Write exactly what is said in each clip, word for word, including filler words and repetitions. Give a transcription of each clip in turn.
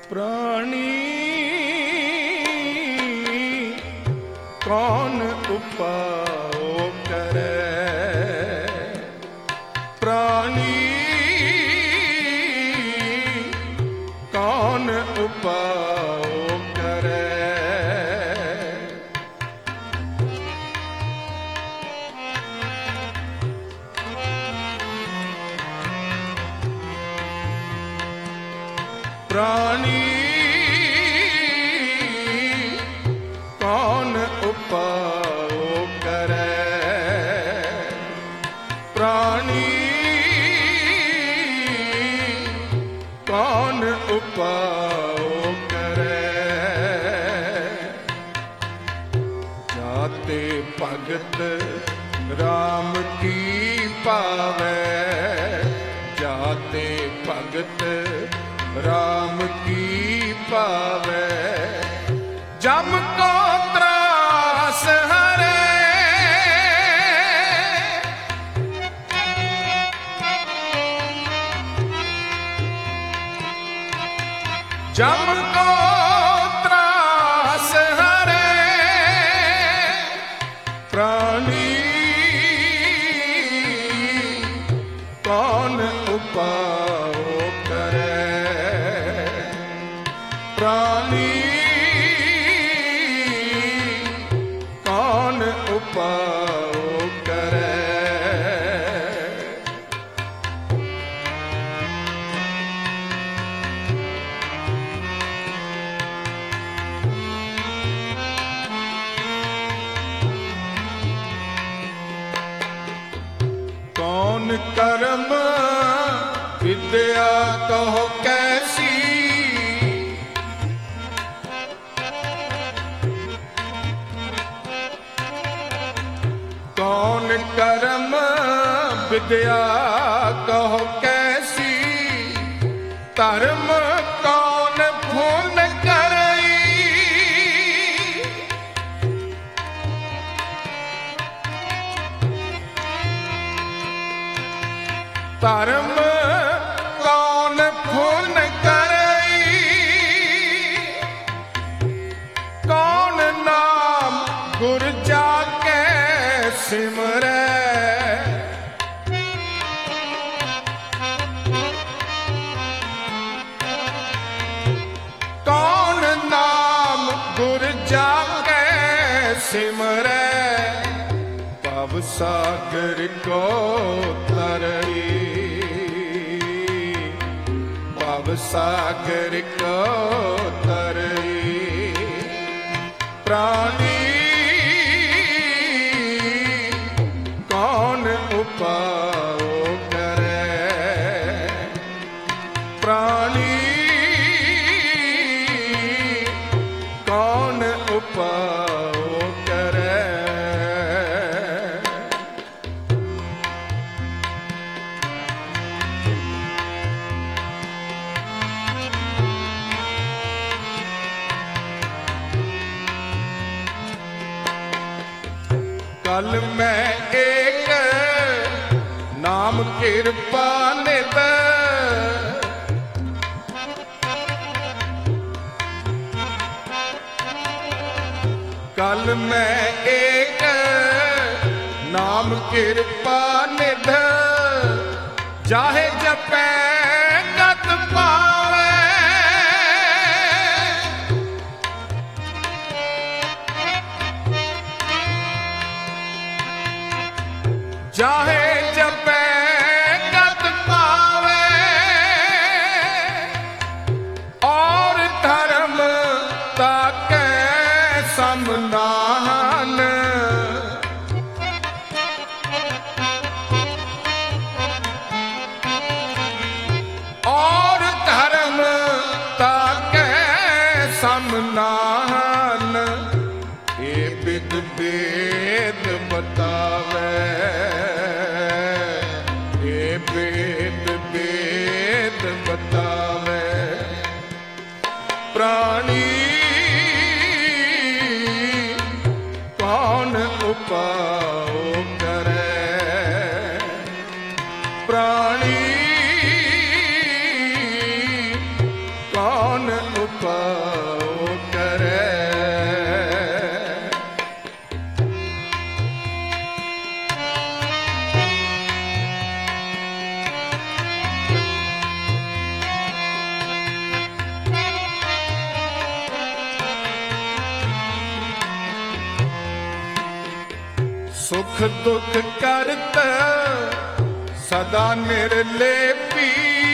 प्राणी कौन उपाओ करे, प्राणी कौन उपाओ करे। प्राणी कौन उपाओ करे, प्राणी कौन उपाओ करे। जाते भगत राम की पावे, जाते भगत राम की पावे, जम को त्रास हरे। जम को त्रास हरे, प्राणी कौन उपाओ करे, प्राणी कौन उपाओ करे। कौन कर्म विद्या कहो कैसी, कौन कर्म विद्या कहो कैसी, धर्म कौन भूल करई। धर्म कौन भूल करई, कौन नाम गुर जाके सिमरै। कौन नाम गुर जाके सिमरै, भव सागर को तरई, भव सागर को तरई। प्राणी कौन उपाओ करे, प्राणी कौन उपाओ करे। कल मैं एक नाम कृपा नित, कल मैं एक नाम कृपा निध, जाहे जपै गत पावे। जाहे जपै गत पावे, और धर्म ताकै समनान। और धर्म ताकै समनान, ये विद वेद बतावे, ये वेद वेद बतावे। प्राणी कौन उपाओ करे, प्राणी कौन उपाय करे। सुख दुख करत सदा निर्लेपी,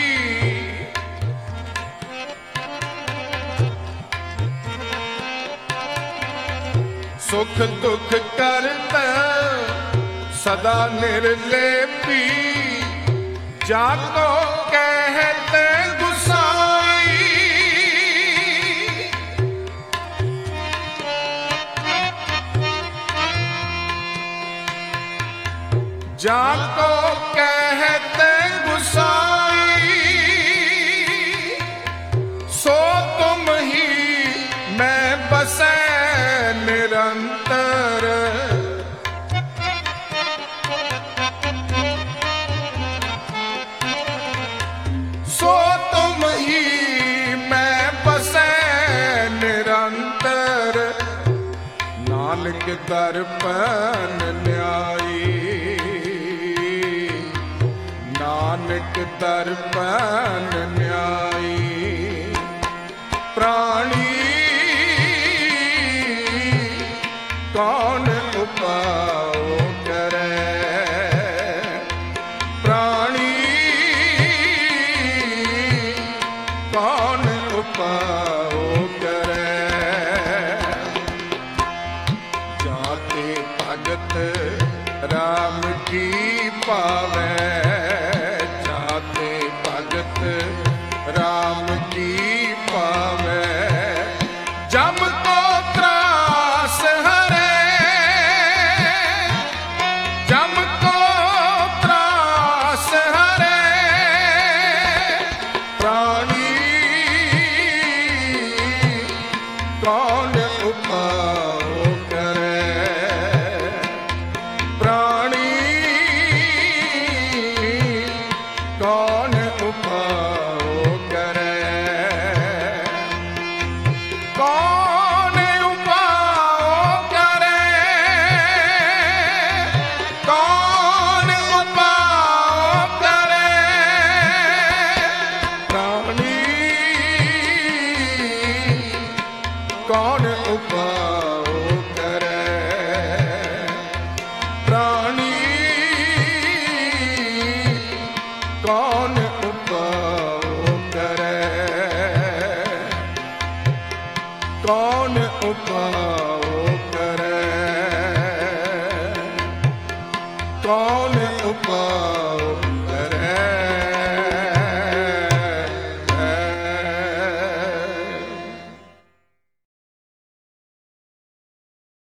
सुख दुख करत सदा निर्लेपी, जाको कहते गुसाई। जाको कहते गुसाई, सो तुम ही मैं बसे निरंतर। सो तुम ही मैं बसे निरंतर, नानक दर्पण न्यायी, नानक दर्पण न्यायी। प्राणी कौन उपाय करे, प्राणी कौन उपाय करे। जाते भगत राम की पावे, राम की पावे। जम को त्रास हरे, जम को त्रास हरे। प्राणी कौन उपाय करे, प्राणी कौन उपाय कौन उपाय करे। प्राणी कौन उपाय करे, कौन उपाय करे, कौन उपाय